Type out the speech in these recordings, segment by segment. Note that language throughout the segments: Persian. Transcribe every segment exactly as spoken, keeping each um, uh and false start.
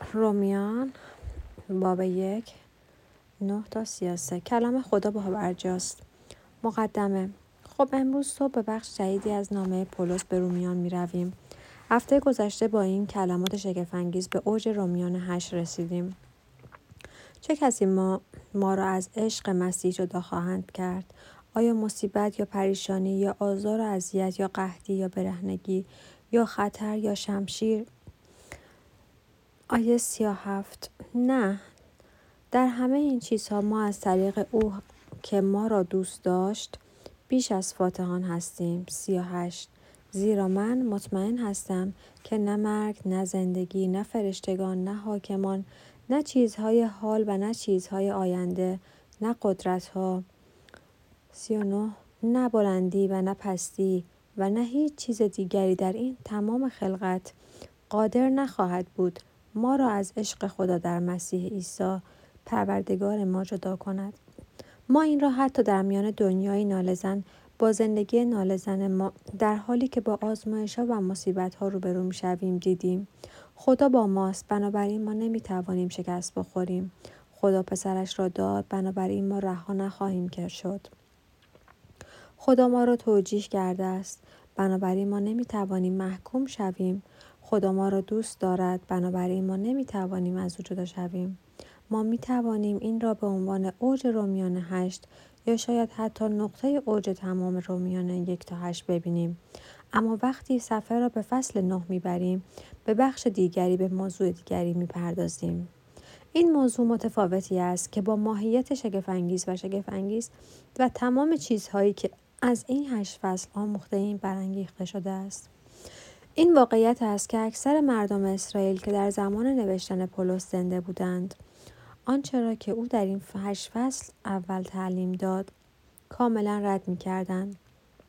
رومیان باب یک نه تا سی و سه. کلام خدا باورجاست. مقدمه. خب امروز صبح به بخش جدیدی از نامه پولس به رومیان می رویم. هفته گذشته با این کلمات شگفت‌انگیز به اوج رومیان هشت رسیدیم. چه کسی ما, ما را از عشق مسیح جدا خواهند کرد؟ آیا مصیبت یا پریشانی یا آزار و اذیت یا قحطی یا برهنگی یا خطر یا شمشیر؟ آیه سی و هفت. نه، در همه این چیزها ما از طریق او که ما را دوست داشت بیش از فاتحان هستیم. سی و هشت. زیرا من مطمئن هستم که نه مرگ، نه زندگی، نه فرشتگان، نه حاکمان، نه چیزهای حال و نه چیزهای آینده، نه قدرتها. سی و نه. نه بلندی و نه پستی و نه هیچ چیز دیگری در این تمام خلقت قادر نخواهد بود ما را از عشق خدا در مسیح عیسی پروردگار ما جدا کند. ما این را حتی در میان دنیای نالزن با زندگی نالزن ما در حالی که با آزمایش‌ها و مصیبت‌ها روبرو می‌شویم دیدیم. خدا با ماست، بنابراین ما نمی‌توانیم شکست بخوریم. خدا پسرش را داد، بنابراین ما رها نخواهیم کرد شد. خدا ما را توجیه کرده است، بنابراین ما نمی‌توانیم محکوم شویم. خدا ما را دوست دارد، بنابراین ما نمی‌توانیم از او جدا شویم. ما می‌توانیم این را به عنوان اوج رومیان هشت یا شاید حتی نقطه اوج تمام رومیان یک تا هشت ببینیم. اما وقتی صفحه را به فصل نه میبریم، به بخش دیگری به موضوع دیگری میپردازیم. این موضوع متفاوتی است که با ماهیت شگفت‌انگیز و شگفت‌انگیز و تمام چیزهایی که از این هشت فصل آموخته ایم برانگیخته شده است. این واقعیت است که اکثر مردم اسرائیل که در زمان نوشتن پولس زنده بودند، آنچه را که او در این هشت فصل اول تعلیم داد کاملا رد می کردند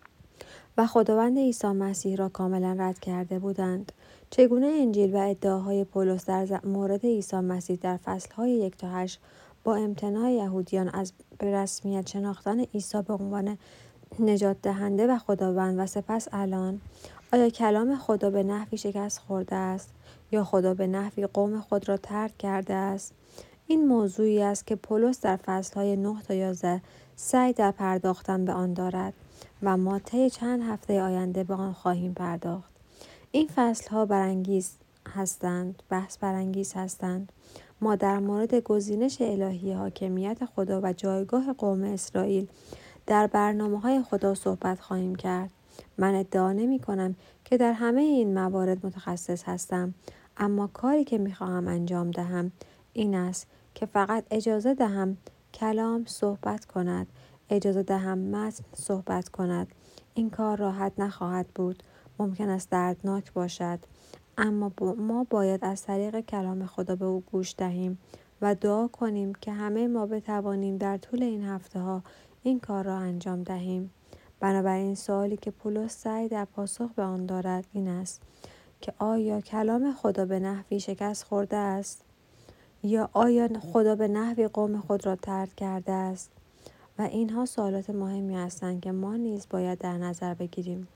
و خداوند عیسی مسیح را کاملا رد کرده بودند. چگونه انجیل و ادعاهای پولس در مورد عیسی مسیح در فصلهای یک تا هشت با امتناع یهودیان از به رسمیت شناختن عیسی به عنوان نجات دهنده و خداوند و سپس الان، آیا کلام خدا به نحوی شکست خورده است یا خدا به نحوی قوم خود را ترک کرده است؟ این موضوعی است که پولس در فصلهای نه تا یازده سعی در پرداختن به آن دارد و ما طی چند هفته آینده به آن خواهیم پرداخت. این فصلها برانگیز هستند، بحث برانگیز هستند. ما در مورد گزینش الهی حاکمیت خدا و جایگاه قوم اسرائیل در برنامه‌های خدا صحبت خواهیم کرد. من ادعا نمی کنم که در همه این موارد متخصص هستم، اما کاری که می خواهم انجام دهم این است که فقط اجازه دهم کلام صحبت کند، اجازه دهم متن صحبت کند. این کار راحت نخواهد بود، ممکن است دردناک باشد، اما ما باید از طریق کلام خدا به او گوش دهیم و دعا کنیم که همه ما بتوانیم در طول این هفته ها این کار را انجام دهیم. بنابراین سوالی که پولس سعی در پاسخ به آن دارد این است که آیا کلام خدا به نحوی شکست خورده است یا آیا خدا به نحوی قوم خود را ترک کرده است؟ و اینها سوالات مهمی هستند که ما نیز باید در نظر بگیریم.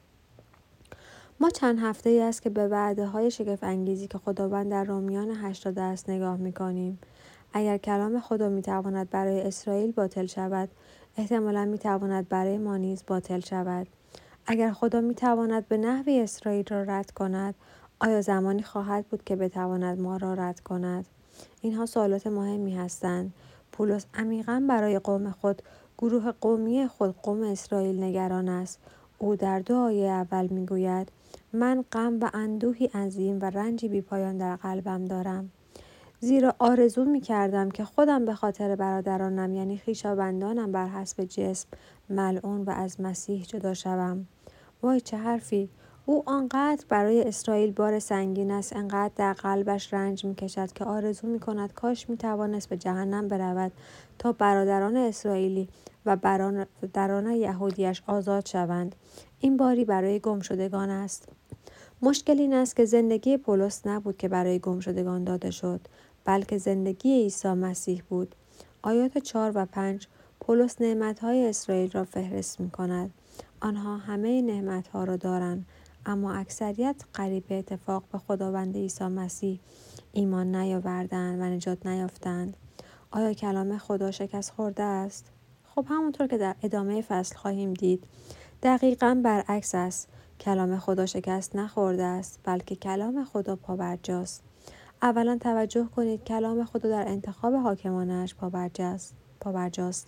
ما چند هفته ای است که به وعده های شگفت انگیزی که خداوند در رومیان هشت داده است نگاه می کنیم. اگر کلام خدا می تواند برای اسرائیل باطل شود، احتمالاً می تواند برای ما نیز باطل شود. اگر خدا می تواند به نحوی اسرائیل را رد کند، آیا زمانی خواهد بود که بتواند ما را رد کند؟ اینها سوالات مهمی هستند. پولس عمیقاً برای قوم خود، گروه قومی خود، قوم اسرائیل نگران است. او در دو آیه اول می گوید: من غم و اندوهی عظیم و رنجی بی پایان در قلبم دارم، زیرا آرزو می کردم که خودم به خاطر برادرانم یعنی خویشاوندانم بر حسب جسم ملعون و از مسیح جدا شوم. وای چه حرفی! او آنقدر برای اسرائیل بار سنگین است، انقدر در قلبش رنج می کشد که آرزو می کند کاش می توانست به جهنم برود تا برادران اسرائیلی و برادران یهودیش آزاد شوند. این باری برای گمشدگان است. مشکل این است که زندگی پولس نبود که برای گمشدگان داده شد، بلکه زندگی عیسی مسیح بود. آیات چهار و پنج پولس نعمت‌های اسرائیل را فهرست می‌کند. آنها همه نعمت‌ها را دارند، اما اکثریت قریب به اتفاق به خداوند عیسی مسیح ایمان نیاوردند و نجات نیافتند؟ آیا کلام خدا شکست خورده است؟ خب همونطور که در ادامه فصل خواهیم دید دقیقاً برعکس است. کلام خدا شکست نخورده است، بلکه کلام خدا پابرجاست. اولا توجه کنید کلام خدا در انتخاب حاکمانش پابرجاست. پابرجاست.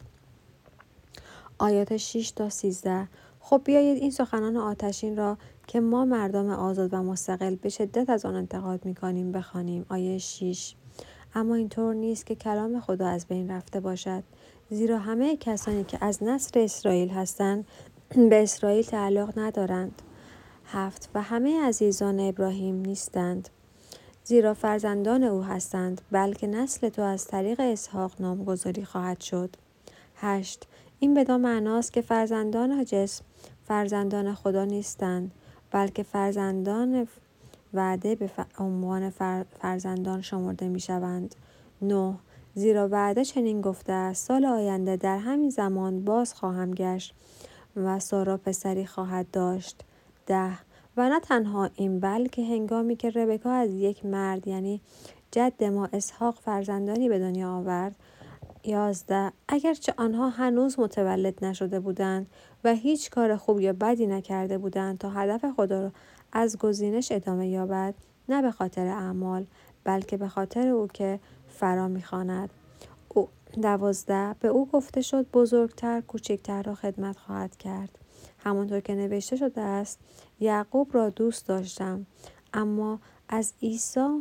آیات شش تا سیزده. خب بیایید این سخنان آتشین را که ما مردم آزاد و مستقل به شدت از آن انتقاد می‌کنیم بخوانیم. آیه شش. اما اینطور نیست که کلام خدا از بین رفته باشد، زیرا همه کسانی که از نسل اسرائیل هستند به اسرائیل تعلق ندارند. هفت. و همه عزیزان ابراهیم نیستند، زیرا فرزندان او هستند، بلکه نسل تو از طریق اسحاق نامگذاری خواهد شد. هشت. این بدان معناست که فرزندان جسم فرزندان خدا نیستند، بلکه فرزندان وعده به عنوان فرزندان شمرده می شوند. نه. زیرا وعده چنین گفته است: سال آینده در همین زمان باز خواهم گشت و سارا پسری خواهد داشت. ده. و نه تنها این، بلکه هنگامی که ربکا از یک مرد یعنی جد ما اسحاق فرزندانی به دنیا آورد. یازده. اگرچه آنها هنوز متولد نشده بودند و هیچ کار خوب یا بدی نکرده بودند تا هدف خدا را از گزینش ادامه یابد، نه به خاطر اعمال بلکه به خاطر او که فرا می‌خواند. او دوازده. به او گفته شد بزرگتر کوچکتر را خدمت خواهد کرد. همانطور که نوشته شده است: یعقوب را دوست داشتم اما از عیسی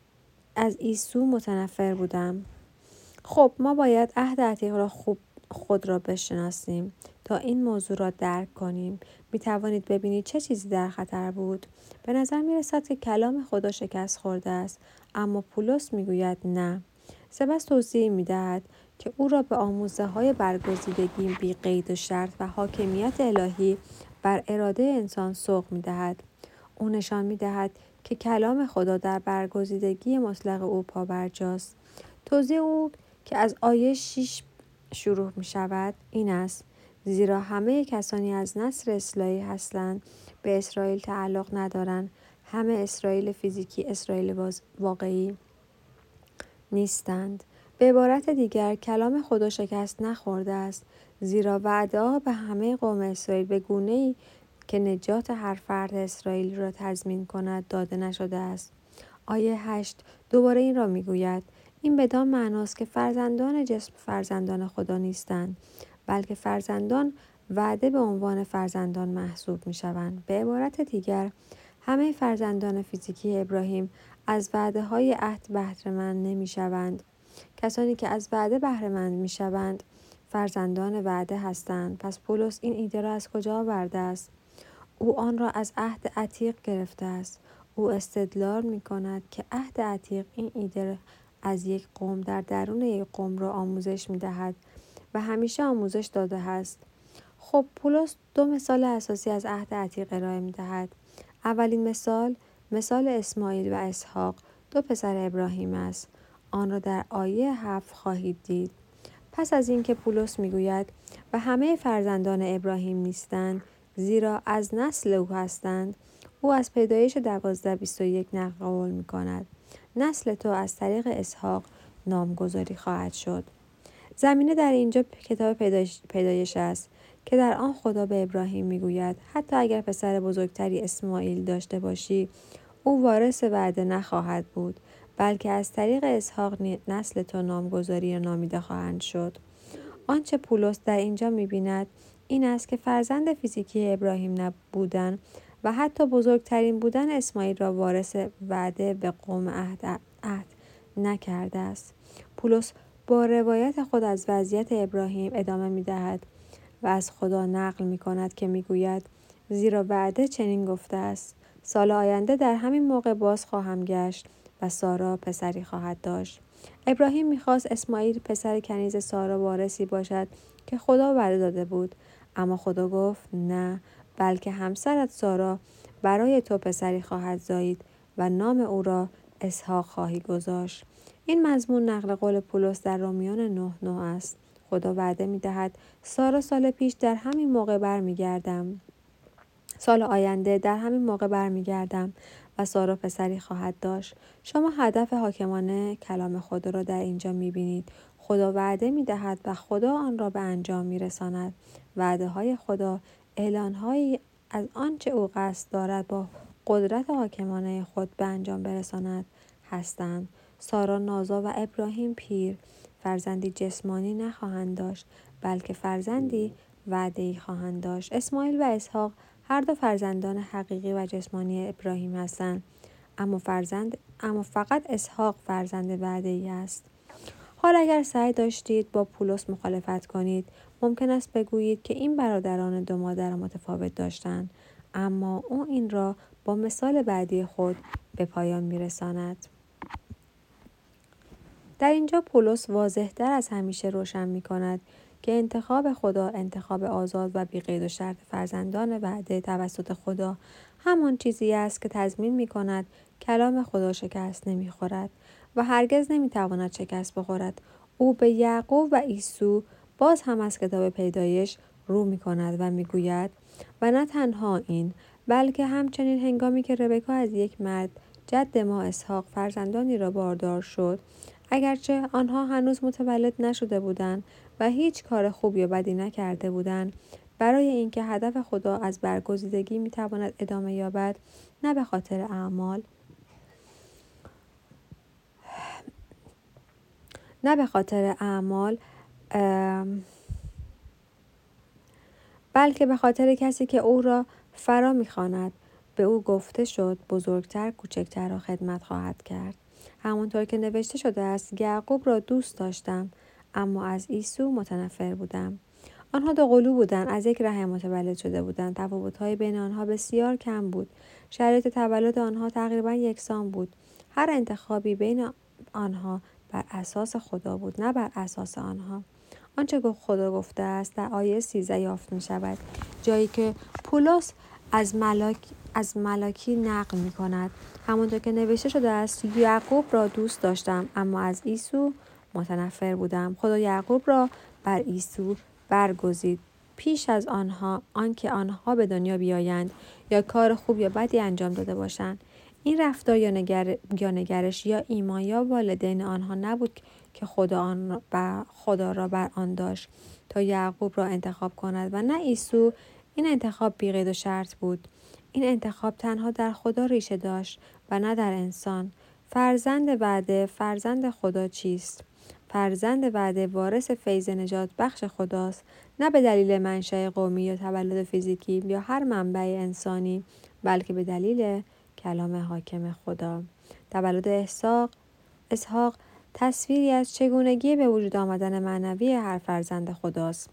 از عیسو متنفر بودم. خب ما باید عهد عتیق را خوب خود را بشناسیم تا این موضوع را درک کنیم. می توانید ببینید چه چیزی در خطر بود. به نظر می رسد که کلام خدا شکست خورده است، اما پولس می گوید نه. سپس توضیح می دهد که او را به آموزه های برگزیدگی بی قید و شرط و حاکمیت الهی بر اراده انسان سوق می دهد. او نشان می دهد که کلام خدا در برگزیدگی مطلق او پابرجاست. توضیح او که از آیه شش شروع می شود این است: زیرا همه کسانی از نسل اسرائیل هستند به اسرائیل تعلق ندارند. همه اسرائیل فیزیکی اسرائیل واقعی نیستند. به عبارت دیگر کلام خدا شکست نخورده است، زیرا وعده به همه قوم اسرائیل به گونه‌ای که نجات هر فرد اسرائیل را تضمین کند داده نشده است. آیه هشت دوباره این را می گوید: این بدان معناست که فرزندان جسم فرزندان خدا نیستند، بلکه فرزندان وعده به عنوان فرزندان محسوب می شوند. به عبارت دیگر همه فرزندان فیزیکی ابراهیم از وعده های عهد بهره‌مند نمی شوند. کسانی که از وعده بهره‌مند می شوند فرزندان وعده هستند. پس پولس این ایده را از کجا آورده است؟ او آن را از عهد عتیق گرفته است. او استدلال می کند که عهد عتیق این ایده از یک قوم در درون یک قوم را آموزش می دهد و همیشه آموزش داده است. خب پولس دو مثال اساسی از عهد عتیق ارائه می دهد. اولین مثال، مثال اسماعیل و اسحاق، دو پسر ابراهیم است. آن را در آیه هفت خواهید دید. پس از اینکه پولس می گوید و همه فرزندان ابراهیم نیستند، زیرا از نسل او هستند، او از پیدایش دوازده بیست و یک نقل قول می کند: نسل تو از طریق اسحاق نامگذاری خواهد شد. زمینه در اینجا کتاب پیدایش, پیدایش است که در آن خدا به ابراهیم می گوید حتی اگر پسر بزرگتری اسماعیل داشته باشی، او وارث وعده نخواهد بود، بلکه از طریق اسحاق نسل تو نامگذاری نامیده خواهند شد. آنچه پولس در اینجا می بیند این است که فرزند فیزیکی ابراهیم نبودن و حتی بزرگترین بودن اسماعیل را وارث وعده به قوم عهد, عهد نکرده است. پولس با روایت خود از وضعیت ابراهیم ادامه می دهد و از خدا نقل می کند که می گوید: زیرا وعده چنین گفته است: سال آینده در همین موقع باز خواهم گشت و سارا پسری خواهد داشت. ابراهیم می‌خواست اسماعیل پسر کنیز سارا وارثی باشد که خدا وعده داده بود، اما خدا گفت نه، بلکه همسرت سارا برای تو پسری خواهد زایید و نام او را اسحاق خواهی گذاشت. این مضمون نقل قول پولس در رومیان نه نه است. خدا وعده می‌دهد سارا سال پیش در همین موقع برمیگردم. سال آینده در همین موقع برمیگردم و سارا پسری خواهد داشت. شما هدف حاکمانه کلام خدا را در اینجا میبینید. خدا وعده میدهد و خدا آن را به انجام میرساند. وعده های خدا اعلانهایی از آنچه او قصد دارد با قدرت حاکمانه خود به انجام برساند هستند. سارا نازا و ابراهیم پیر فرزندی جسمانی نخواهند داشت، بلکه فرزندی وعده‌ای خواهند داشت. اسماعیل و اسحاق هر دو فرزندان حقیقی و جسمانی ابراهیم هستند، اما فرزند اما فقط اسحاق فرزند وعده‌ای است. حال اگر سعی داشتید با پولس مخالفت کنید، ممکن است بگویید که این برادران دو مادر متفاوت داشتند، اما او این را با مثال بعدی خود به پایان می‌رساند. در اینجا پولس واضح‌تر از همیشه روشن می‌کند که انتخاب خدا، انتخاب آزاد و بی‌قید و شرط فرزندان وعده توسط خدا همان چیزی است که تضمین می‌کند کلام خدا شکست نمی‌خورد و هرگز نمی‌تواند شکست بخورد. او به یعقوب و عیسی باز هم از کتاب پیدایش رو می‌کند و می‌گوید و نه تنها این، بلکه همچنین هنگامی که ربکا از یک مرد جد ما اسحاق فرزندانی را باردار شد، اگرچه آنها هنوز متولد نشده بودند و هیچ کار خوب یا بدی نکرده بودند، برای اینکه هدف خدا از برگزیدگی میتواند ادامه یابد، نه به خاطر اعمال نه به خاطر اعمال بلکه به خاطر کسی که او را فرا می‌خواند. به او گفته شد بزرگتر کوچکتر را خدمت خواهد کرد. همونطور که نوشته شده است یعقوب را دوست داشتم اما از عیسی متنفر بودم. آنها دو قلو بودند، از یک رحم متولد شده بودند. تفاوت‌های بین آنها بسیار کم بود. شرایط تولد آنها تقریبا یکسان بود. هر انتخابی بین آنها بر اساس خدا بود، نه بر اساس آنها. آنچه خدا گفته است در آیه سیزده یافت می شود، جایی که پولس از ملاک از ملاکی نقل می کند. همونطور که نوشته شده است یعقوب را دوست داشتم اما از عیسی متنفر بودم. خدا یعقوب را بر عیسی برگزید پیش از آنها آنکه آنها به دنیا بیایند یا کار خوب یا بدی انجام داده باشند. این رفتار یا, نگر... یا نگرش یا ایمان یا والدین آنها نبود که خدا, آن بر... خدا را بر آن داشت تا یعقوب را انتخاب کند و نه عیسی. این انتخاب بی‌قید و شرط بود. این انتخاب تنها در خدا ریشه داشت و نه در انسان. فرزند وعده، فرزند خدا چیست؟ فرزند وعده وارث فیض نجات بخش خداست، نه به دلیل منشأ قومی یا تولد فیزیکی یا هر منبع انسانی، بلکه به دلیل کلام حاکم خدا. تولد اسحاق اسحاق تصویری از چگونگی به وجود آمدن معنوی هر فرزند خداست.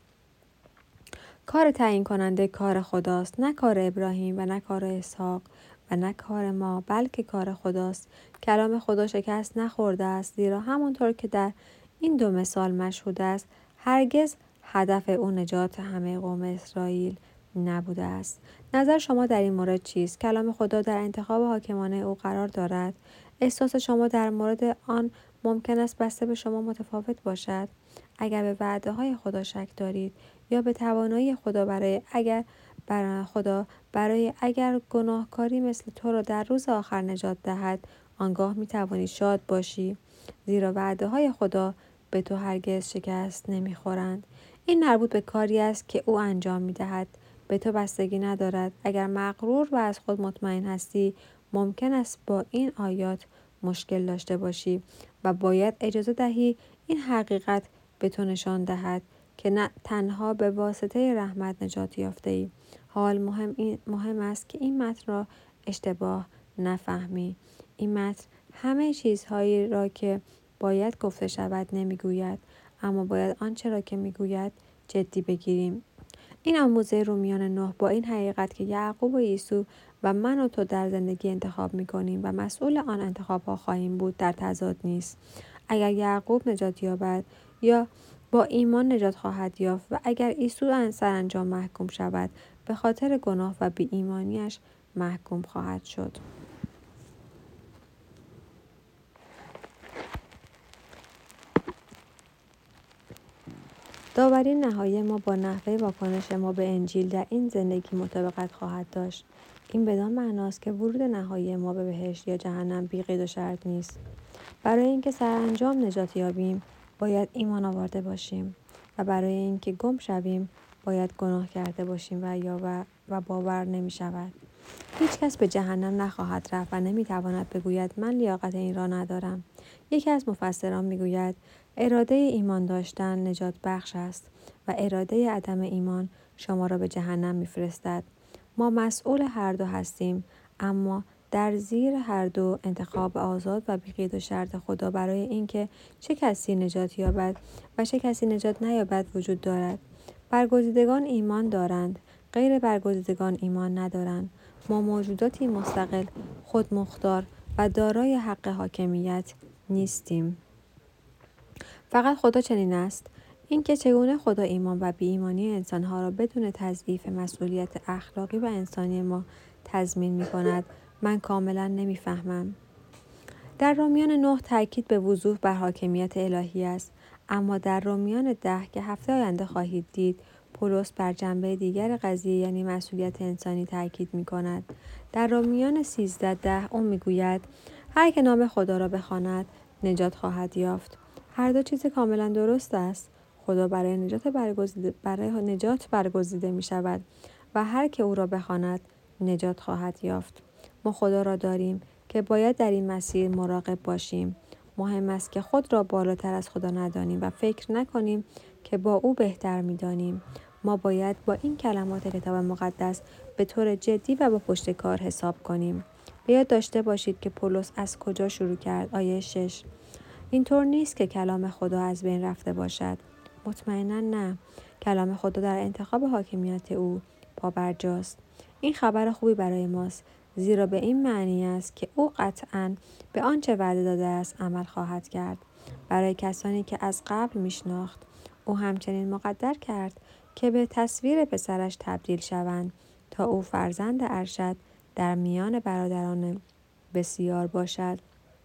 کار تعیین کننده کار خداست، نه کار ابراهیم و نه کار اسحاق و نه کار ما، بلکه کار خداست. کلام خدا شکست نخورده است، زیرا همونطور که در این دو مثال مشهود است هرگز هدف او نجات همه قوم اسرائیل نبوده است. نظر شما در این مورد چیست؟ کلام خدا در انتخاب حاکمانه او قرار دارد؟ احساس شما در مورد آن ممکن است بسته به شما متفاوت باشد. اگر به وعده های خدا شک دارید یا به توانایی خدا برای اگر برای خدا برای اگر گناهکاری مثل تو را در روز آخر نجات دهد، آنگاه می توانی شاد باشی، زیرا وعده های خدا به تو هرگز شکست نمی خورند. این مربوط به کاری است که او انجام می دهد. به تو بستگی ندارد. اگر مغرور و از خود مطمئن هستی، ممکن است با این آیات مشکل داشته باشی و باید اجازه دهی این حقیقت به تو نشان دهد که نه تنها به واسطه رحمت نجات یافته ای. حال مهم, این مهم است که این متن را اشتباه نفهمی. این متن همه چیزهایی را که باید گفته شود نمیگوید، اما باید آنچه را که میگوید جدی بگیریم. این آموزه رومیان نه با این حقیقت که یعقوب و عیسی و من و تو در زندگی انتخاب میکنیم و مسئول آن انتخاب ها خواهیم بود در تضاد نیست. اگر یعقوب نجات یابد یا با ایمان نجات خواهد یافت و اگر عیسی سرانجام محکوم شود به خاطر گناه و بی ایمانیش محکوم خواهد شد. داوری نهایی ما با نحوه واکنش ما به انجیل در این زندگی مطابقت خواهد داشت. این بدان معناست که ورود نهایی ما به بهشت یا جهنم بی قید و شرط نیست. برای اینکه سرانجام نجات یابیم باید ایمان آورده باشیم و برای اینکه گم شویم باید گناه کرده باشیم و یا و باور نمی شود. هیچ کس به جهنم نخواهد رفت و نمی تواند بگوید من لیاقت این را ندارم. یکی از مفسران می گوید اراده ایمان داشتن نجات بخش است و اراده عدم ایمان شما را به جهنم می فرستد. ما مسئول هر دو هستیم، اما در زیر هر دو انتخاب آزاد و بی قید و شرط خدا برای اینکه چه کسی نجات یابد و چه کسی نجات نیابد وجود دارد. برگزیدگان ایمان دارند، غیر برگزیدگان ایمان ندارند. ما موجوداتی مستقل، خودمختار و دارای حق حاکمیت نیستیم. فقط خدا چنین است. اینکه چگونه خدا ایمان و بی ایمانی انسانها را بدون تضعیف مسئولیت اخلاقی و انسانی ما تضمین می کند من کاملا نمی فهمم. در رومیان نه تاکید به وضوح بر حاکمیت الهی است، اما در رومیان ده که هفته آینده خواهید دید پولس بر جنبه دیگر قضیه یعنی مسئولیت انسانی تاکید می کند. در رومیان سیزده ده او می گوید هر که نام خدا را بخواند نجات خواهد یافت. هر دو چیز کاملا درست است. خدا برای نجات برگزیده, برای نجات برگزیده می شود و هر که او را بخواند نجات خواهد یافت. ما خدا را داریم که باید در این مسیر مراقب باشیم. مهم است که خود را بالاتر از خدا ندانیم و فکر نکنیم که با او بهتر می دانیم. ما باید با این کلمات کتاب مقدس به طور جدی و با پشتکار حساب کنیم. به یاد داشته باشید که پولس از کجا شروع کرد. آیه شش. اینطور نیست که کلام خدا از بین رفته باشد. مطمئنا نه. کلام خدا در انتخاب حاکمیت او پابرجاست. این خبر خوبی برای ماست، زیرا به این معنی است که او قطعاً به آنچه وعده داده است عمل خواهد کرد. برای کسانی که از قبل میشناخت او همچنین مقدر کرد که به تصویر پسرش تبدیل شوند تا او فرزند ارشد در میان برادران بسیار باشد.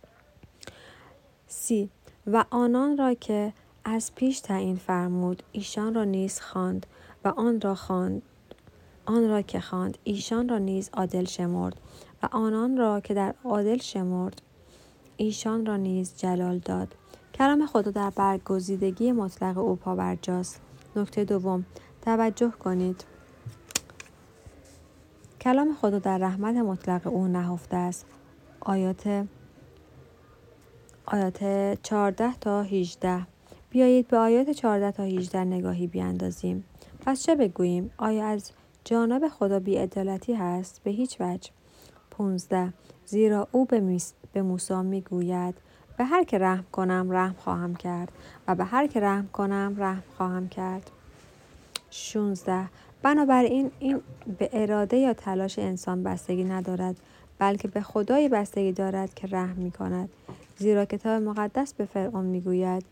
سی و آنان را که از پیش تعیین فرمود ایشان را نیز خواند و آن را خواند آن را که خواند ایشان را نیز عادل شمرد و آنان را که در عادل شمرد ایشان را نیز جلال داد. کلام خدا در برگزیدگی مطلق او پابرجاست. نکته دوم، توجه کنید. کلام خدا در رحمت مطلق او نهفته است. آیات آیات چهارده تا هجده. بیایید به آیات چهارده تا هجده نگاهی بیاندازیم. پس چه بگوییم؟ آیا از جانب خدا بی‌عدالتی هست؟ به هیچ وجه. پانزده. زیرا او به, میس... به موسی میگوید به هر که رحم کنم رحم خواهم کرد و به هر که رحم کنم رحم خواهم کرد. شانزده. بنابراین این به اراده یا تلاش انسان بستگی ندارد، بلکه به خدای بستگی دارد که رحم می کند. زیرا کتاب مقدس به فرعون می گوید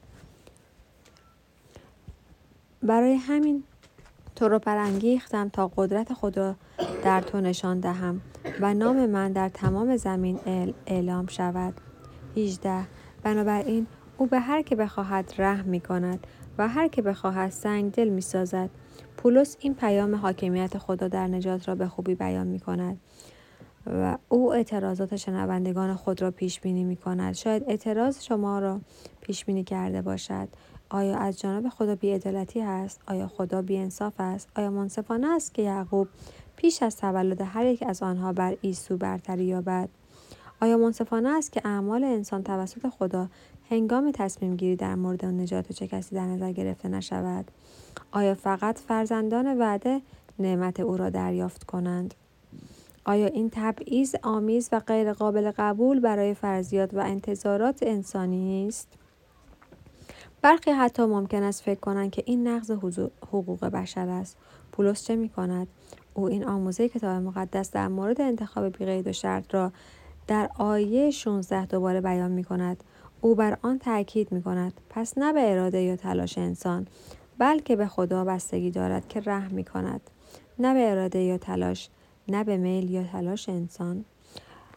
برای همین تو را برانگیختم تا قدرت خود را در تو نشان دهم و نام من در تمام زمین اعلام شود. هجده. بنابراین او به هر که بخواهد رحم می کند و هر که بخواهد سنگ دل می سازد. پولس این پیام حاکمیت خدا در نجات را به خوبی بیان می کند و او اعتراضات شنوندگان خود را پیش بینی می کند. شاید اعتراض شما را پیش بینی کرده باشد. آیا از جانب خدا بی‌عدالتی هست؟ آیا خدا بی‌انصاف است؟ آیا منصفانه است که یعقوب پیش از تولد هر یک از آنها بر عیسی برتری یابد؟ آیا منصفانه است که اعمال انسان توسط خدا هنگام تصمیم گیری در مورد نجات چه کسی در نظر گرفته نشود؟ آیا فقط فرزندان وعده نعمت او را دریافت کنند؟ آیا این تبعیض آمیز و غیر قابل قبول برای فرضیات و انتظارات انسانی است؟ برخی حتی ممکن است فکر کنند که این نقض حقوق بشر است. پولس چه می کند؟ او این آموزه کتاب مقدس در مورد انتخاب بی قید و شرط را در آیه شانزده دوباره بیان می کند. او بر آن تأکید می کند. پس نه به اراده یا تلاش انسان، بلکه به خدا بستگی دارد که رحم می کند. نه به اراده یا تلاش، نه به میل یا تلاش انسان.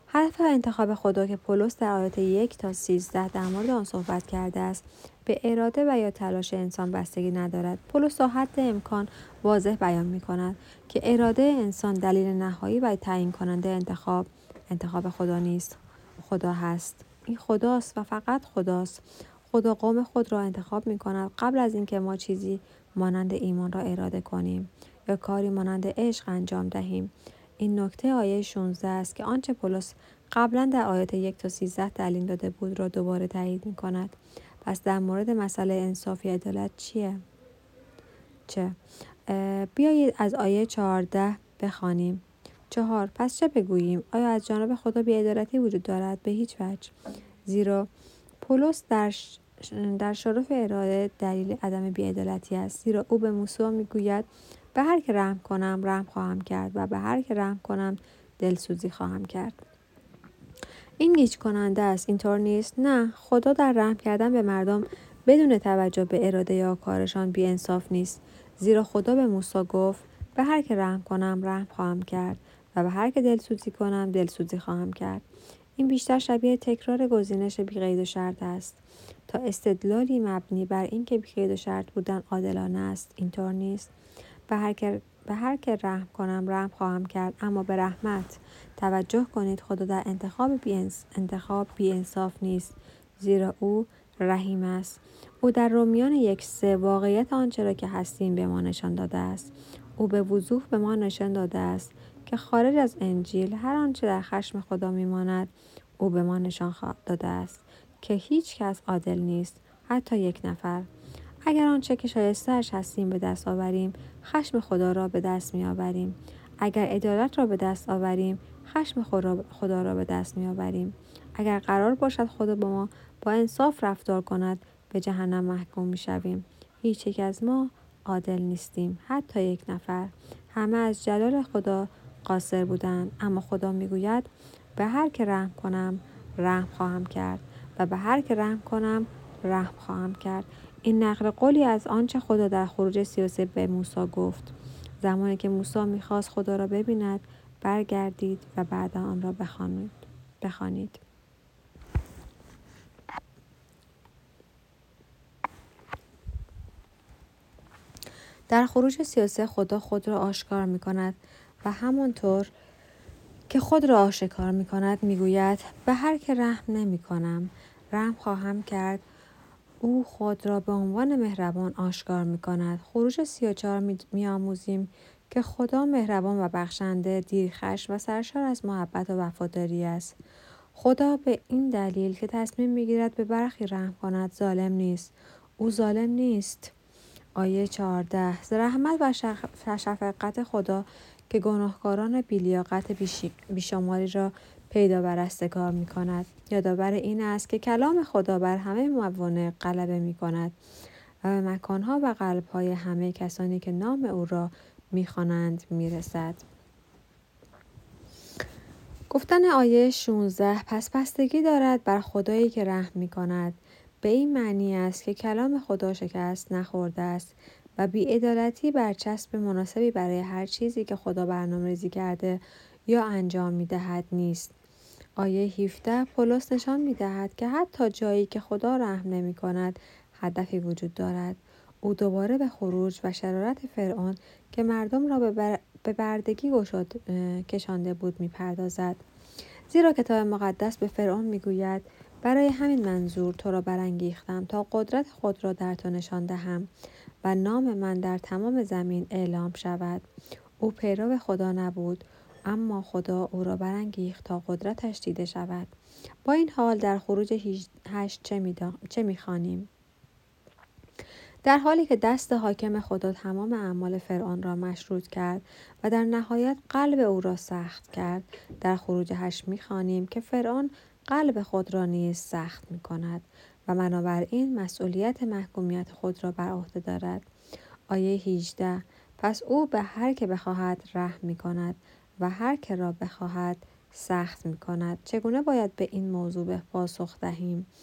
هدف انتخاب خدا که پولس در آیات یک تا سیزده در مورد آن صحبت کرده است به اراده و یا تلاش انسان بستگی ندارد. پولس تا حد امکان واضح بیان می کند که اراده انسان دلیل نهایی و تعیین کننده انتخاب انتخاب خدا نیست، خدا هست. این خداست و فقط خداست. خدا قوم خود را انتخاب می کند قبل از اینکه ما چیزی مانند ایمان را اراده کنیم یا کاری مانند عشق انجام دهیم. این نکته آیه شانزده است که آنچه پولس قبلا در آیات یک تا سیزده تعلیم داده بود را دوباره تایید می کند. پس در مورد مسئله انصاف یا عدالت چیه؟ چه؟ بیایید از آیه چهارده بخوانیم. چهار. پس چه بگوییم؟ آیا از جانب خدا بی‌عدالتی وجود دارد؟ به هیچ وجه. زیرا پولس در ش... در شرف اراده دلیل عدم بی‌عدالتی است. زیرا او به موسی میگوید به هر که رحم کنم رحم خواهم کرد و به هر که رحم کنم دلسوزی خواهم کرد. این گیج کننده است، اینطور نیست؟ نه، خدا در رحم کردن به مردم بدون توجه به اراده یا کارشان بی‌انصاف نیست. زیرا خدا به موسی گفت به هر که رحم کنم رحم خواهم کرد و به هر که دلسوزی کنم دلسوزی خواهم کرد. این بیشتر شبیه تکرار گزینش بی‌قید و شرط است تا استدلالی مبنی بر این که بی‌قید و شرط بودن عادلانه است، اینطور نیست؟ به هر که به هر که رحم کنم رحم خواهم کرد. اما به رحمت توجه کنید، خدا در انتخاب بی انتخاب بی انصاف نیست، زیرا او رحیم است. او در رومیان یک سه واقعیت آنچه را که هستیم به ما نشان داده است. او به وضوح به ما نشان داده است که خارج از انجیل هر آنچه در خشم خدا میماند او به ما نشان داده است که هیچ کس عادل نیست، حتی یک نفر. اگر آنچه که شایسته‌اش هستیم به دست آوریم، خشم خدا را به دست می آوریم. اگر عدالت را به دست آوریم، خشم خدا را به دست می آوریم. اگر قرار باشد خدا با ما با انصاف رفتار کند، به جهنم محکوم می شویم. هیچ یک از ما عادل نیستیم، حتی یک نفر. همه از جلال خدا قاصر بودند، اما خدا می گوید به هر که رحم کنم رحم خواهم کرد و به هر که رحم کنم رحم خواهم کرد. این نقل قولی از آنچه خدا در خروج سی و سه به موسی گفت. زمانی که موسی می‌خواست خدا را ببیند، برگردید و بعد آن را بخوانید. بخوانید. در خروج سی و سه خدا خود را آشکار می‌کند و همانطور که خود را آشکار می‌کند می‌گوید به هر که رحم نمی‌کنم رحم خواهم کرد. او خود را به عنوان مهربان آشکار می‌کند. خروج سی و چهار می‌آموزیم که خدا مهربان و بخشنده، دیرخشم و سرشار از محبت و وفاداری است. خدا به این دلیل که تصمیم می‌گیرد به برخی رحم کند ظالم نیست. او ظالم نیست. آیه چهارده. رحمت و شفقت خدا که گناهکاران بی‌لیاقت بیشماری را پیدا و رستگار می کند. یادآور این است که کلام خدا بر همه موانع غلبه می کند و به مکانها و قلبهای همه کسانی که نام او را می خوانند می رسد. گفتن آیه شانزده پس بستگی دارد بر خدایی که رحم می کند. به این معنی است که کلام خدا شکست نخورده است و بی‌عدالتی برچسب مناسبی برای هر چیزی که خدا برنامه‌ریزی کرده یا انجام می دهد نیست. آیه هفده پولس نشان می دهد که حتی جایی که خدا رحم نمی کند هدفی وجود دارد. او دوباره به خروج و شرارت فرعون که مردم را به, بر... به بردگی گشاد... کشانده بود می پردازد. زیرا کتاب مقدس به فرعون می گوید برای همین منظور تو را برانگیختم تا قدرت خود را در تو نشان دهم و نام من در تمام زمین اعلام شود. او پیرو خدا نبود، اما خدا او را برانگیخت تا قدرتش دیده شود. با این حال در خروج هشت چه, می چه می‌خوانیم؟ در حالی که دست حاکم خدا تمام اعمال فرعون را مشروط کرد و در نهایت قلب او را سخت کرد، در خروج هشت می‌خوانیم که فرعون قلب خود را نیز سخت می‌کند و بنابراین مسئولیت محکومیت خود را بر عهده دارد. آیه هجده پس او به هر که بخواهد رحم می‌کند و هر که را بخواهد سخت می‌کند. چگونه باید به این موضوع پاسخ دهیم؟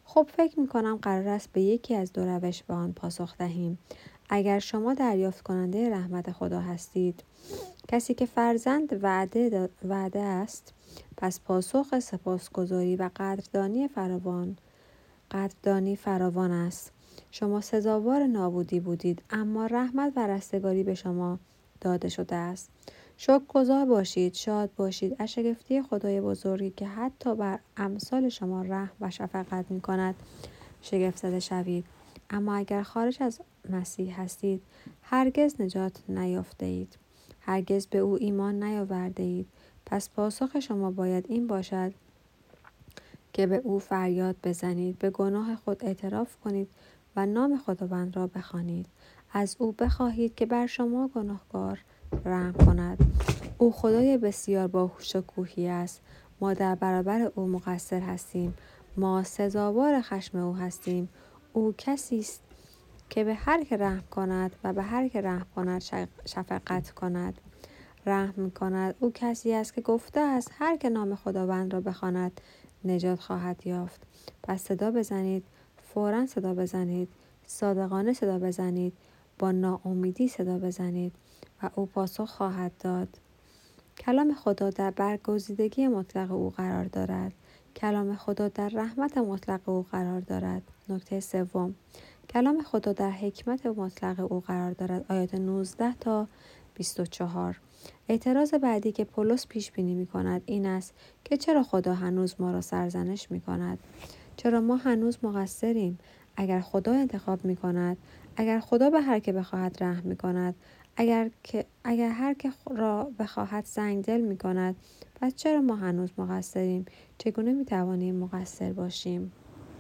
خب فکر میکنم قرار است به یکی از دو روش به آن پاسخ دهیم. اگر شما دریافت کننده رحمت خدا هستید، کسی که فرزند وعده, وعده است، پس پاسخ سپاسگزاری و قدردانی فراوان قدردانی فراوان است. شما سزاوار نابودی بودید، اما رحمت و رستگاری به شما داده شده است. شکرگزار باشید، شاد باشید از شگفتی خدای بزرگی که حتی بر امثال شما رحم و شفقت می کند شگفت زده شوید. اما اگر خارج از مسیح هستید، هرگز نجات نیافته اید. هرگز به او ایمان نیاورده اید. پس پاسخ شما باید این باشد که به او فریاد بزنید، به گناه خود اعتراف کنید و نام خداوند را بخوانید. از او بخواهید که بر شما گناهکار رحم کند. او خدای بسیار باشکوهی است. ما در برابر او مقصر هستیم. ما سزاوار خشم او هستیم. او کسی است که به هر که رحم کند و به هر که رحم کند شفقت کند. رحم کند. او کسی است که گفته است هر که نام خداوند را بخواند نجات خواهد یافت. پس صدا بزنید، فوراً صدا بزنید، صادقانه صدا بزنید، با ناامیدی صدا بزنید و او پاسخ خواهد داد. کلام خدا در برگزیدگی مطلق او قرار دارد. کلام خدا در رحمت مطلق او قرار دارد. نکته سوم، کلام خدا در حکمت مطلق او قرار دارد. آیات نوزده تا بیست و چهار. اعتراض بعدی که پولس پیش بینی می کند این است که چرا خدا هنوز ما را سرزنش می کند؟ چرا ما هنوز مقصریم؟ اگر خدا انتخاب می کند، اگر خدا به هر که بخواهد رحم می کند، اگر که اگر هر که را بخواهد سنگدل می کند، پس چرا ما هنوز مقصریم؟ چگونه می توانیم مقصر باشیم؟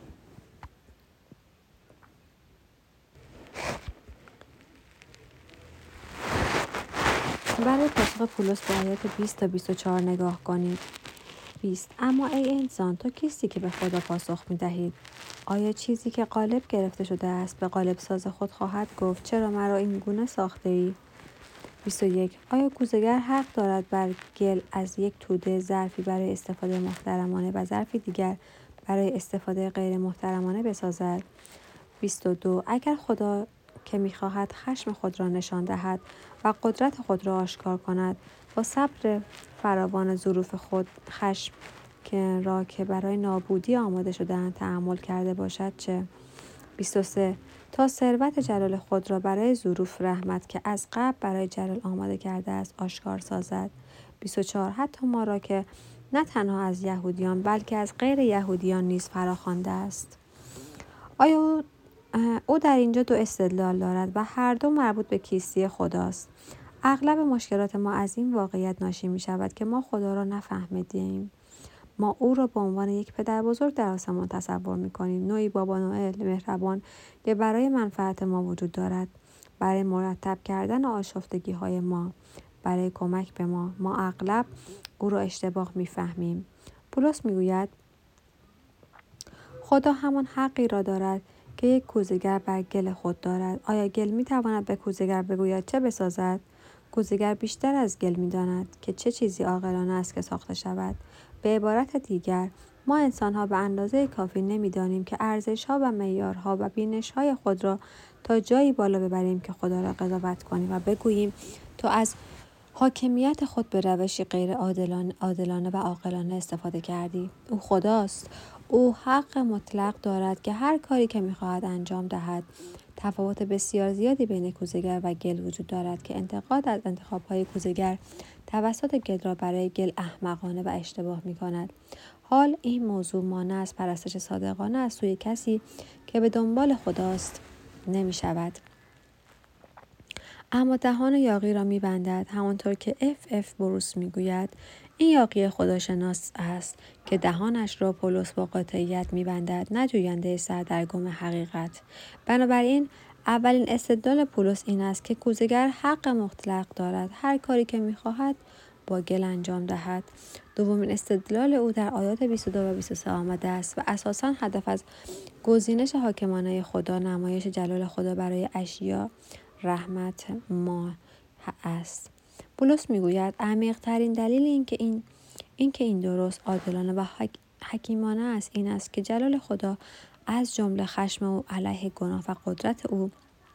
برای پاسخ پولس به آیات بیست تا بیست و چهار نگاه کنید. بیست. اما ای انسان، تو کیستی که به خدا پاسخ می دهید؟ آیا چیزی که قالب گرفته شده است به قالب ساز خود خواهد گفت چرا مرا این گونه ساخته ای؟ بیست و یک. آیا کوزه‌گر حق دارد بر گل از یک توده ظرفی برای استفاده محترمانه و ظرفی دیگر برای استفاده غیر محترمانه بسازد؟ بیست و دو. اگر خدا که می‌خواهد خشم خود را نشان دهد و قدرت خود را آشکار کند، با صبر فراوان ظروف خود خشم که را که برای نابودی آماده شده‌اند تحمل کرده باشد چه؟ بیست و سه. تا ثروت جلال خود را برای ظروف رحمت که از قبل برای جلال آماده کرده است آشکار سازد. بیست و چهار. حتی ما را که نه تنها از یهودیان بلکه از غیر یهودیان نیز فراخوانده است. آیا او در اینجا دو استدلال دارد و هر دو مربوط به کیستی خداست. اغلب مشکلات ما از این واقعیت ناشی می شود که ما خدا را نفهمیدیم. ما او را به عنوان یک پدر بزرگ در آسمان تصور می کنیم. نوعی بابا نوئل مهربان که برای منفعت ما وجود دارد. برای مرتب کردن آشفتگی های ما. برای کمک به ما. ما اغلب او را اشتباه می فهمیم. پولس می گوید خدا همان حقی را دارد که یک کوزه‌گر بر گل خود دارد. آیا گل می تواند به کوزه‌گر بگوید چه بسازد؟ کوزه‌گر بیشتر از گل می داند که چه چیزی عاقلانه است که ساخته شود. به عبارت دیگر، ما انسان‌ها به اندازه کافی نمی‌دانیم که ارزش‌ها و معیارها و بینش‌های خود را تا جایی بالا ببریم که خدا را قضاوت کنیم و بگوییم تو از حاکمیت خود به روشی غیر عادلانه, عادلانه و عاقلانه استفاده کردی. او خداست. او حق مطلق دارد که هر کاری که می‌خواهد انجام دهد. تفاوت بسیار زیادی بین کوزه‌گر و گل وجود دارد که انتقاد از انتخاب‌های کوزه‌گر توسط گل را برای گل احمقانه و اشتباه می‌کند. حال این موضوع مانع از پرستش صادقانه از سوی کسی که به دنبال خداست نمی‌شود. اما دهان یاغی را می‌بندد، همانطور که اف اف بروس می‌گوید این یاغی خداشناس است که دهانش را پولس با قاطعیت می‌بندد، نه جوینده سردرگم حقیقت. بنابراین اولین استدلال پولس این است که کوزه‌گر حق مطلق دارد هر کاری که می‌خواهد با گل انجام دهد. دومین استدلال او در آیات بیست و دو و بیست و سه آمده است و اساساً هدف از گزینش حاکمانه خدا نمایش جلال خدا برای اشیا رحمت ما است. پولس میگوید عمیق‌ترین دلیل این که این این که این درست، عادلانه و حکیمانه است این است که جلال خدا از جمله خشم او علیه گناه و قدرت او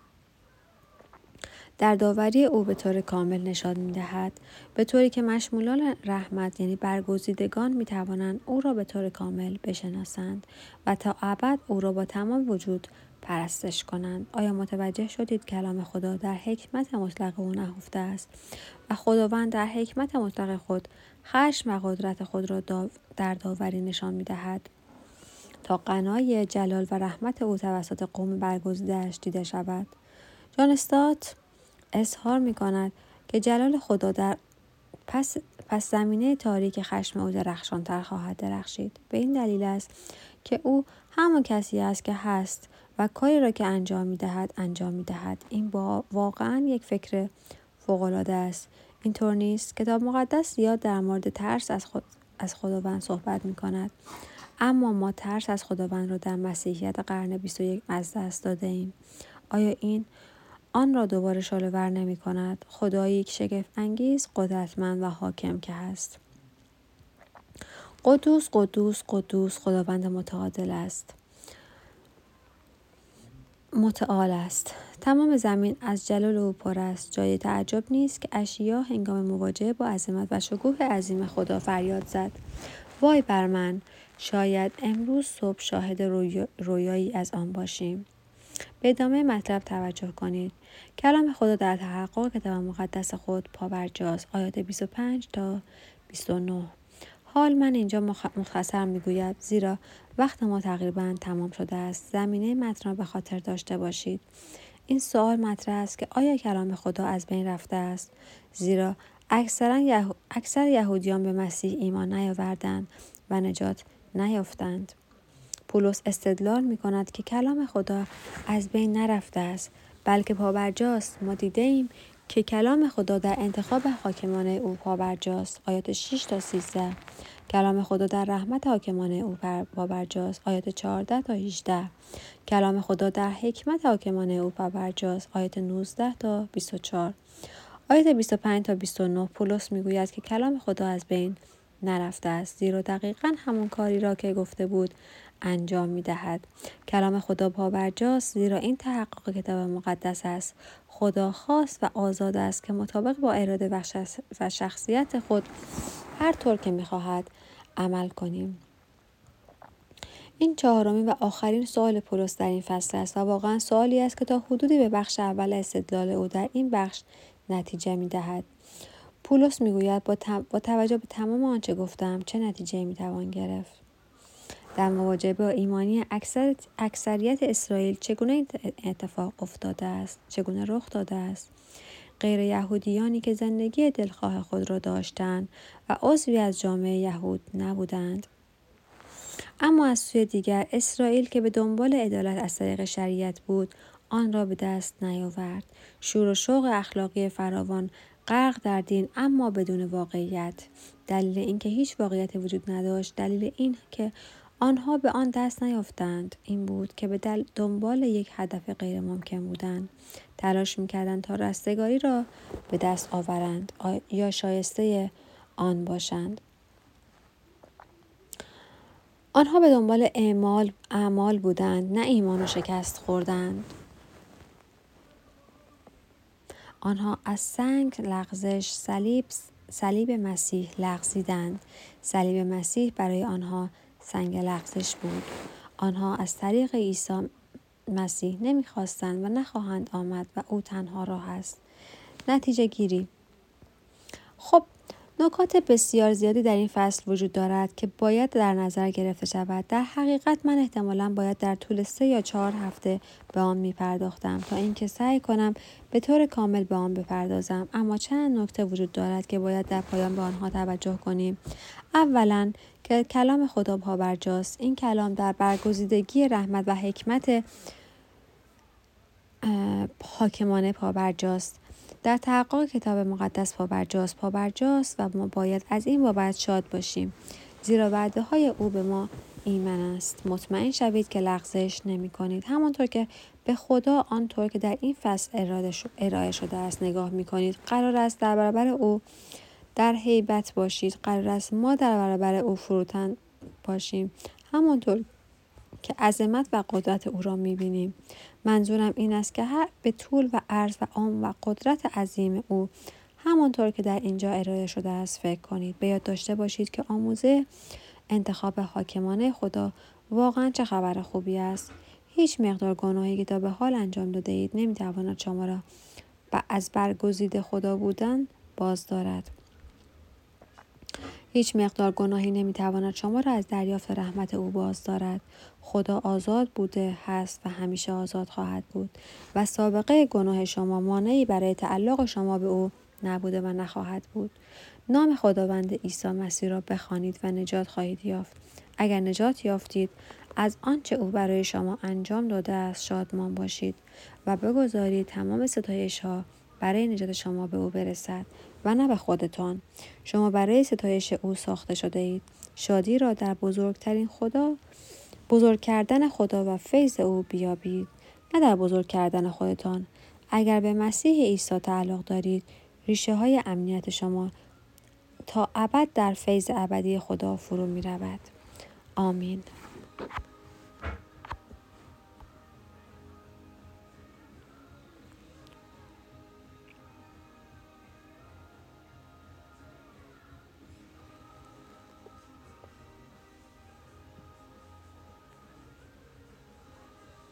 در داوری او به طور کامل نشان می‌دهد، به طوری که مشمولان رحمت یعنی برگزیدگان می‌توانند او را به طور کامل بشناسند و تا ابد او را با تمام وجود پرستش کنند. آیا متوجه شدید کلام خدا در حکمت مطلق او نهفته است و خداوند در حکمت مطلق خود خشم و قدرت خود را داو در داوری نشان می‌دهد تا غنای جلال و رحمت او توسط قوم برگزیده‌اش دیده شود. جان استات اظهار می کند که جلال خدا در پس, پس زمینه تاریک خشم او درخشانتر خواهد درخشید. به این دلیل است که او همان کسی است که هست و کاری را که انجام می دهد انجام می دهد. این با واقعا یک فکر فوق‌العاده است. اینطور نیست؟ کتاب مقدس زیاد در مورد ترس از, خود، از خداوند صحبت می کند. اما ما ترس از خداوند را در مسیحیت قرن بیست و یک از دست داده ایم. آیا این آن را دوباره شعله‌ور نمی کند؟ خدایی که شگفت انگیز، قدرتمند و حاکم که هست. قدوس قدوس قدوس خداوند متعادل است. متعال است. تمام زمین از جلال او پر است. جای تعجب نیست که اشیا هنگام مواجهه با عظمت و شکوه عظیم خدا فریاد زد: وای بر من، شاید امروز صبح شاهد رویایی از آن باشیم. به ادامه مطلب توجه کنید. کلام خدا در تحقق کتاب مقدس خود پابرجاست. آیات بیست و پنج تا بیست و نه. حال من اینجا مختصر میگوید زیرا وقت ما تقریبا تمام شده است. زمینه متن را به خاطر داشته باشید. این سوال مطرح است که آیا کلام خدا از بین رفته است؟ زیرا اکثر یهو... اکثر یهودیان به مسیح ایمان نیاوردند و نجات نیافتند. پولس استدلال می کند که کلام خدا از بین نرفته است بلکه پابرجاست. ما دیده ایم که کلام خدا در انتخاب حاکمانه او پابرجاست. آیات شش تا سیزده. کلام خدا در رحمت حاکمانه او پابرجاست. آیات چهارده تا هجده. کلام خدا در حکمت حاکمانه او پابرجاست. آیات نوزده تا بیست و چهار. آیات بیست و پنج تا بیست و نه پولس می گوید که کلام خدا از بین نرفته است، زیرا دقیقاً همون کاری را که گفته بود انجام می دهد. کلام خدا پابرجاست زیرا این تحقق کتاب مقدس است. خدا خاص و آزاد است که مطابق با اراده و شخصیت خود هر طور که می خواهد عمل کنیم. این چهارمین و آخرین سوال پولس در این فصل است و واقعا سوالی است که تا حدودی به بخش اول استدلال او در این بخش نتیجه می دهد. پولس می گوید با, با توجه به تمام آنچه گفتم چه نتیجه می توان گرفت؟ در مواجهه با ایمانی اکثر اکثریت اسرائیل چگونه این اتفاق افتاده است؟ چگونه رخ داده است؟ غیر یهودیانی که زندگی دلخواه خود را داشتند و عضوی از جامعه یهود نبودند. اما از سوی دیگر اسرائیل که به دنبال عدالت از طریق شریعت بود آن را به دست نیاورد. شور و شوق اخلاقی فراوان، غرق در دین اما بدون واقعیت. دلیل اینکه هیچ واقعیتی وجود نداشت، دلیل این که آنها به آن دست نیافتند این بود که به دنبال یک هدف غیر ممکن بودند. تلاش می‌کردند تا رستگاری را به دست آورند یا شایسته آن باشند. آنها به دنبال اعمال اعمال بودند، نه ایمان و شکست خوردند. آنها از سنگ لغزش صلیب صلیب مسیح لغزیدند. صلیب مسیح برای آنها سنگ لغزش بود. آنها از طریق عیسی مسیح نمیخواستند و نخواهند آمد و او تنها راه است. نتیجه گیری. خب نکات بسیار زیادی در این فصل وجود دارد که باید در نظر گرفته شود. در حقیقت من احتمالاً باید در طول سه یا چهار هفته به آن می پرداختم تا اینکه سعی کنم به طور کامل به آن بپردازم. اما چند نکته وجود دارد که باید در پایان به آنها توجه کنیم. اولاً که کلام خدا پابرجاست. این کلام در برگزیدگی رحمت و حکمت حاکمانه پابرجاست. در تحقق کتاب مقدس پابرجاست پابرجاست و ما باید از این بابت شاد باشیم، زیرا وعده های او به ما ایمن است. مطمئن شوید که لغزش نمی کنید، همانطور که به خدا آنطور که در این فصل ارائه شده است نگاه می کنید. قرار است در برابر او در هیبت باشید. قرار است ما در برابر او فروتن باشیم، همانطور که عظمت و قدرت او را می‌بینیم. منظورم این است که هر به طول و عرض و عمق و قدرت عظیم او همانطور که در اینجا ارائه شده است فکر کنید. به یاد داشته باشید که آموزه انتخاب حاکمانه خدا واقعا چه خبر خوبی است. هیچ مقدار گناهی که تا به حال انجام داده اید نمی‌تواند شما را از برگزیده خدا بودن باز دارد. هیچ مقدار گناهی نمی‌تواند شما را از دریافت رحمت او باز دارد. خدا آزاد بوده، هست و همیشه آزاد خواهد بود و سابقه گناه شما مانعی برای تعلق شما به او نبوده و نخواهد بود. نام خداوند عیسی مسیح را بخوانید و نجات خواهید یافت. اگر نجات یافتید، از آنچه او برای شما انجام داده است شادمان باشید و بگذارید تمام ستایش‌ها برای نجات شما به او برسد و نه به خودتان. شما برای ستایش او ساخته شده اید. شادی را در بزرگترین خدا بزرگ کردن خدا و فیض او بیابید، نه در بزرگ کردن خودتان. اگر به مسیح عیسی تعلق دارید، ریشه های امنیت شما تا ابد در فیض ابدی خدا فرو می رود. آمین.